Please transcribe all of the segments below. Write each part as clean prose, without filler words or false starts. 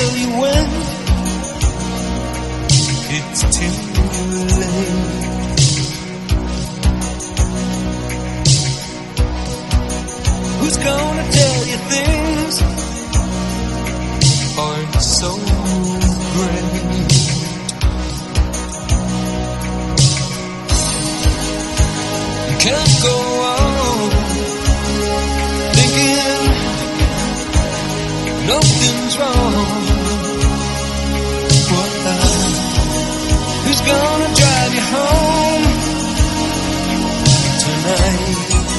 tell you when it's too late. Who's gonna tell you things aren't so great? You can't go on thinking nothing's wrong. Who's gonna drive you home tonight?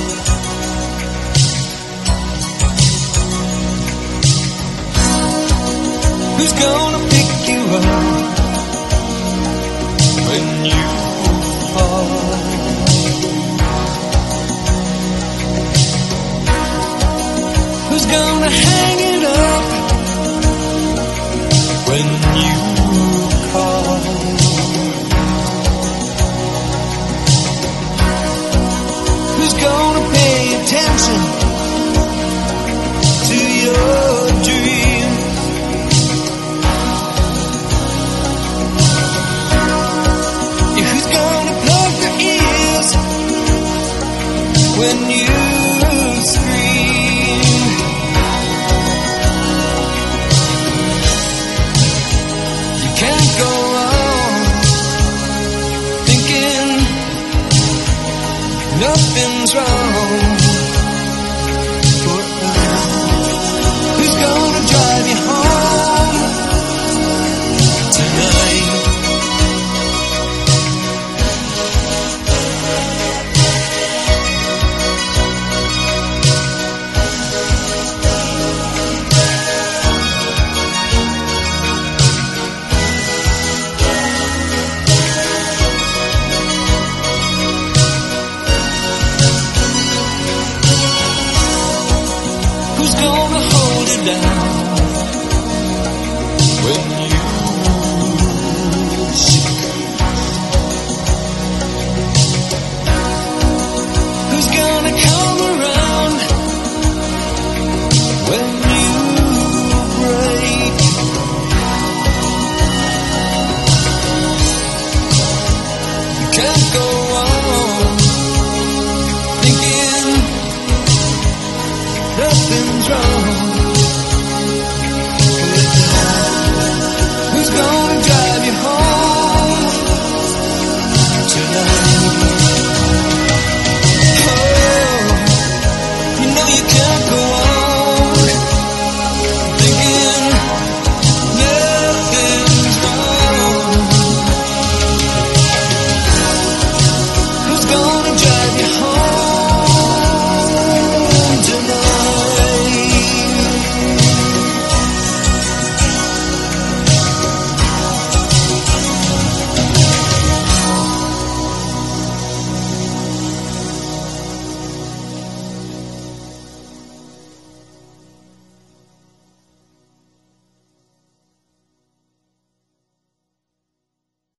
Who's gonna pick you up when you fall? Who's gonna hang it up when you call? Who's gonna pay attention to your dreams? Who's gonna plug their ears when you scream? You can't go on thinking nothing's wrong. Who's gonna drive you home tonight? Who's gonna hold it down when you shake? Who's gonna come around when you break? You can't go